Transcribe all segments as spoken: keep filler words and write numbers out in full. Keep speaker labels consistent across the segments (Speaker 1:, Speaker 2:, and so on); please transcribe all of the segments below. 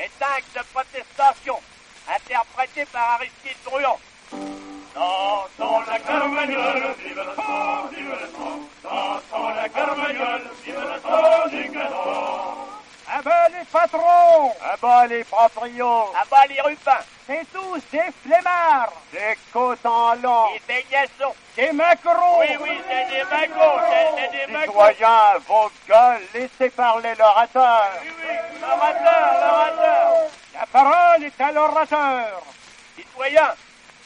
Speaker 1: Les cinq de protestation, interprétés par Aristide Bruand.
Speaker 2: Dansons la Carmagnole, vive le sang, vive le sang. Dansons la Carmagnole, vive le sang du canon.
Speaker 3: À bas les patrons,
Speaker 1: À bas les proprios,
Speaker 3: à bas les rupins, c'est tous des flemmards,
Speaker 1: des cotons
Speaker 3: des beignessons, des maquereaux.
Speaker 1: Oui, oui, c'est des magots, c'est des magots.
Speaker 3: Citoyens, vos gueules, laissez parler l'orateur.
Speaker 1: Oui, oui, l'orateur, l'orateur.
Speaker 3: La parole est à l'orateur.
Speaker 1: Citoyens,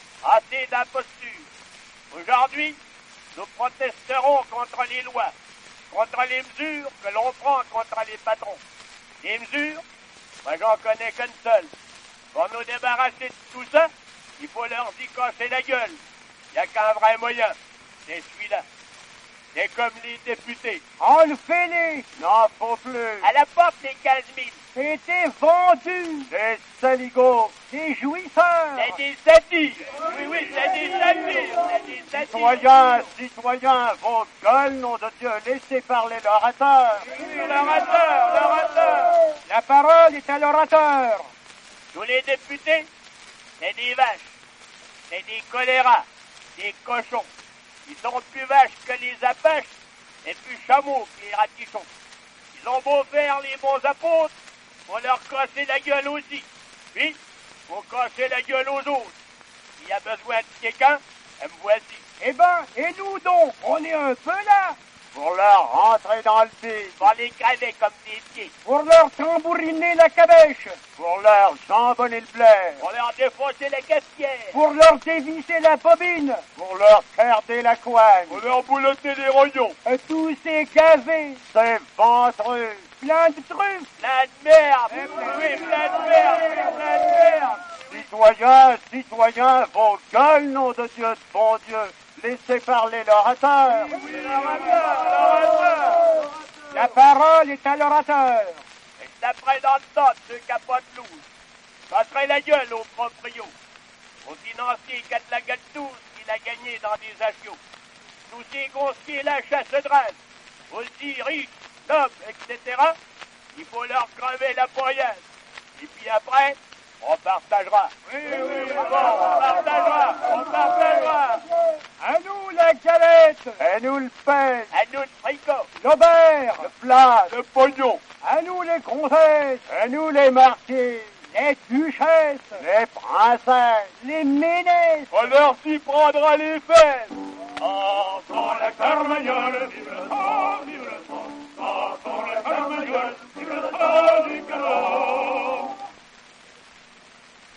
Speaker 1: assez d'imposture. Aujourd'hui, nous protesterons contre les lois, contre les mesures que l'on prend contre les patrons. Les mesures, moi j'en connais qu'une seule. Pour nous débarrasser de tout ça, il faut leur y casser la gueule. Il n'y a qu'un vrai moyen, c'est celui-là. C'est comme les députés.
Speaker 3: Enlevez-les.
Speaker 1: N'en faut plus.
Speaker 3: À la porte, les quinze mille. C'était vendu.
Speaker 1: Des saligots.
Speaker 3: Des jouisseurs.
Speaker 1: C'est des sadiques. Oui, oui, c'est des sadiques. C'est des sadiques.
Speaker 3: Citoyens, citoyens, vos gueules, nom de Dieu, laissez parler l'orateur.
Speaker 1: Oui, oui, l'orateur, l'orateur.
Speaker 3: La parole est à l'orateur.
Speaker 1: Tous les députés, c'est des vaches. C'est des choléras. Des cochons. Ils sont plus vaches que les apaches et plus chameaux que les ratichons. Ils ont beau faire les bons apôtres, faut leur casser la gueule aussi. Puis, faut casser la gueule aux autres. S'il y a besoin de quelqu'un, me voici.
Speaker 3: Eh ben, et nous donc, on est un peu là.
Speaker 1: Pour leur rentrer dans le bide. Pour les crever comme des pieds.
Speaker 3: Pour leur tambouriner la cabèche.
Speaker 1: Pour leur jambonner le blé. Pour leur défoncer la cafetière.
Speaker 3: Pour leur dévisser la bobine.
Speaker 1: Pour leur carder la couenne. Pour leur boulotter les rognons.
Speaker 3: Tous ces gavés.
Speaker 1: C'est ventreux.
Speaker 3: Plein de trucs.
Speaker 1: Plein de merde. Oui, plein de merde. Plein de merde.
Speaker 3: Citoyens, citoyens, vos gueules, nom de Dieu, de bon Dieu. Laissez parler l'orateur.
Speaker 1: Oui, oui, l'orateur, l'orateur.
Speaker 3: La parole est à l'orateur.
Speaker 1: Et d'après dans le temps de ceux capotes lourds, passerait la gueule aux proprios, aux financiers qui a de la gâteuse qu'il a gagné dans des agios, tous ces gonsiers la chasse de drague, aussi riches, nobles, et cetera, il faut leur crever la poignette. Et puis après, on partagera.
Speaker 3: Oui, oui,
Speaker 1: bon, on partagera, on partagera.
Speaker 3: À nous la galette.
Speaker 1: À nous le pain. À nous le fricot.
Speaker 3: L'auberge.
Speaker 1: Le plat. Le pognon.
Speaker 3: À nous les comtesses.
Speaker 1: À nous les marquises.
Speaker 3: Les duchesses.
Speaker 1: Les princesses.
Speaker 3: Les ménesses.
Speaker 1: On leur s'y prendra les fesses.
Speaker 2: Dansons la Carmagnole, vive le sang, vive le sang. Dansons la Carmagnole, vive le sang.